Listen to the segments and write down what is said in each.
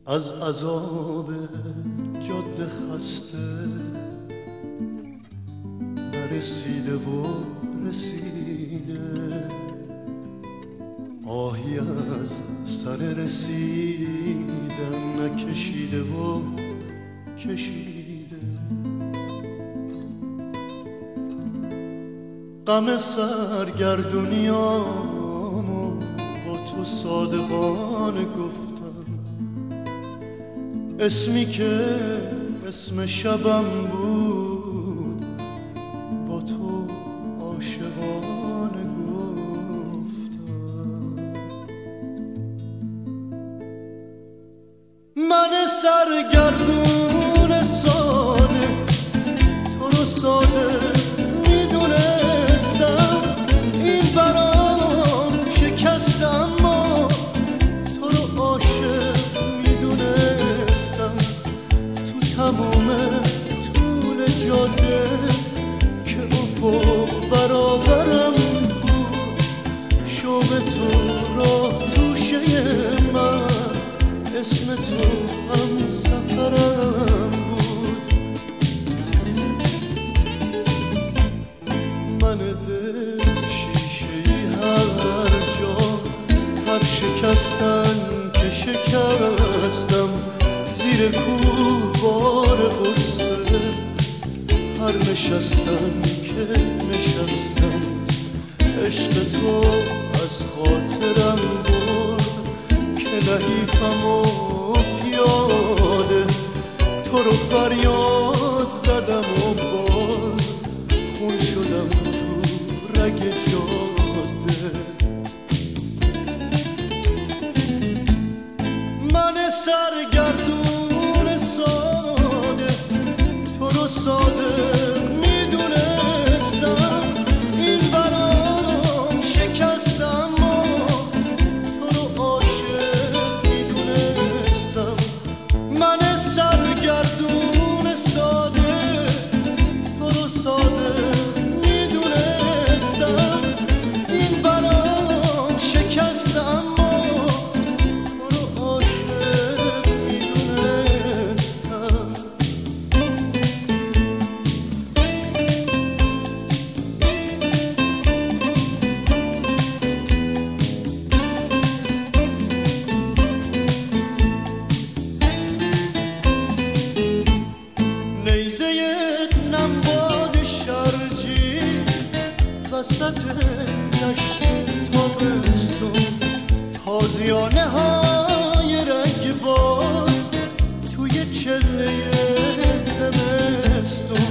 از عذاب جاده خسته نرسیده و رسیده، آهی از سر رسیدن نکشیده و کشیده. غم سرگردونیامو با تو صادقانه گفتم، اسمی که اسم شبم بود با تو عاشقانه گفتم. من سرگردون ساده تو رو ساده میدونستم، این برام شکستم ما تو رو عاشق میدونستم. تو تمام طول جاده که افق برابرم بود، شوق تو راه توشه من، اسم تو هم سفرم بود. من دل شیشه‌ای هر جا، هر شکستن که شکستم، زیر کوه بار غصه هر نشستن که نشستم. عشق تو از خاطرم برد که لحیفم و پیاده تو رو فریاد زدم و باز خون شدم تو رگ جاده. من سرگردون ساده تو رو ساده میدونستم، این برام شکستم و تو رو عاشق میدونستم. من سرگردون ساده تو رو ساده میدونستم، این برام شکستم و تو رو عاشق میدونستم. نیزه نمباد شرجی وسط دشت تابستون، تازیانه های رگبار توی چله زمستون.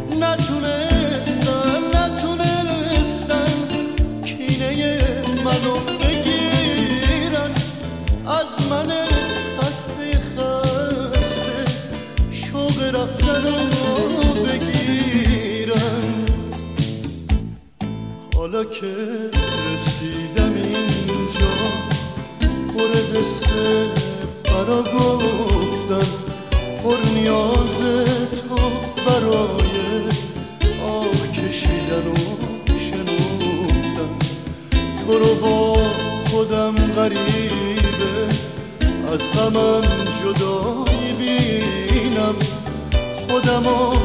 نتونستن کینه منو بگیرن، از من خسته شوق رفتن رو بگیرن. حالا که رسیدم اینجا پر حس برا گفتن، پر نیاز تو برای آه کشیدن و شنفتن. تو رو با خودم غریبه از غمم جدا میبینم، خودمو